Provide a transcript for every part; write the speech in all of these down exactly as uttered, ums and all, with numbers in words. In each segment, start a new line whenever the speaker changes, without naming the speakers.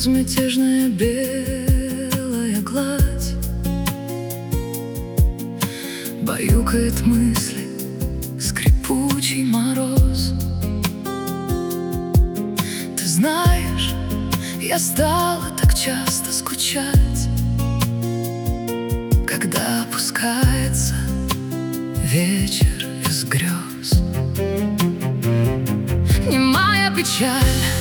безмятежная белая гладь баюкает мысли скрипучий мороз. Ты знаешь, я стала так часто скучать, когда опускается вечер из грез. Немая печаль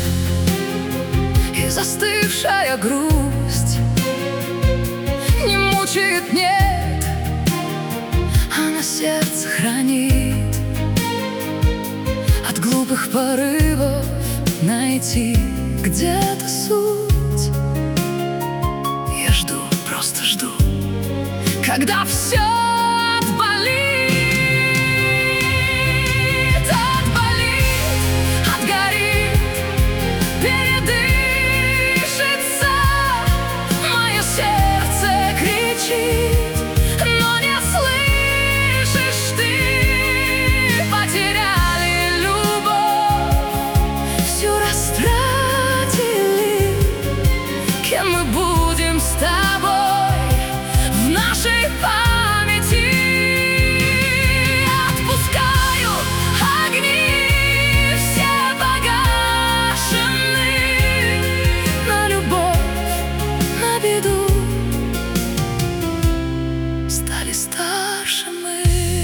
и застывшая грусть не мучает, нет, а на сердце хранит. От глупых порывов найти где-то суть. Я жду, просто жду, когда все старше мы.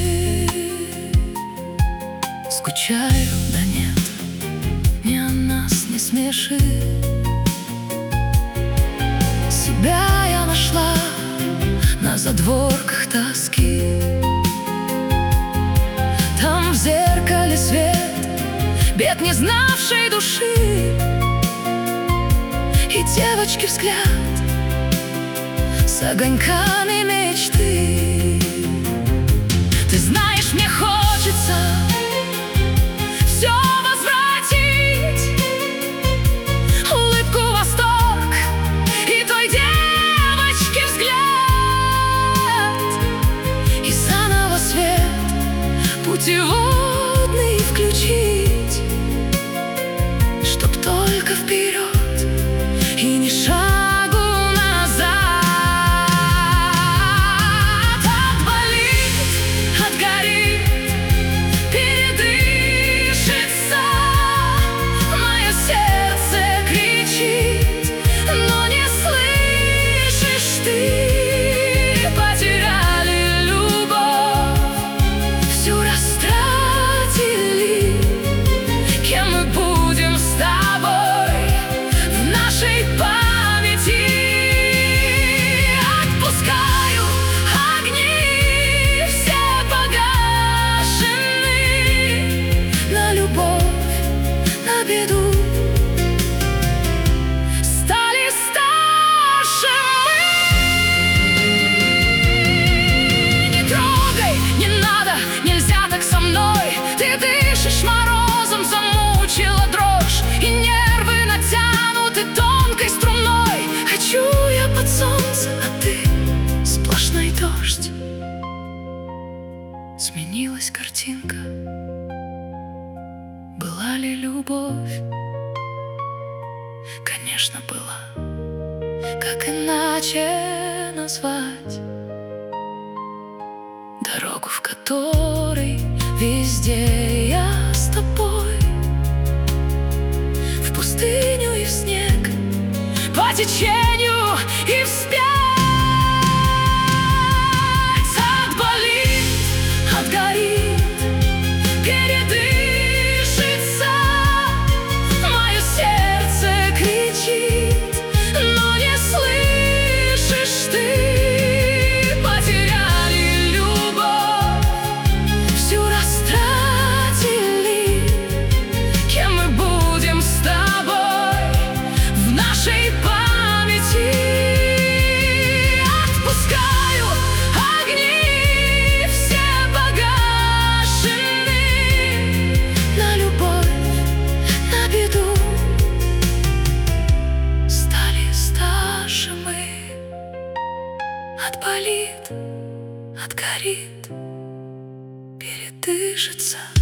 Скучаю, да нет, не о нас не смеши. Себя я нашла на задворках тоски. Там в зеркале свет, бед не знавшей души, и девочки взгляд с огоньками мечты. Ты знаешь, мне хочется все возвратить, улыбку, восторг и той девочки взгляд, и заново свет путеводный включить, чтоб только вперед и не шаг. Сменилась картинка. Была ли любовь? Конечно, была. Как иначе назвать дорогу, в которой везде я с тобой? В пустыню и в снег, по течению и вспять. Отболит, отгорит, передышится.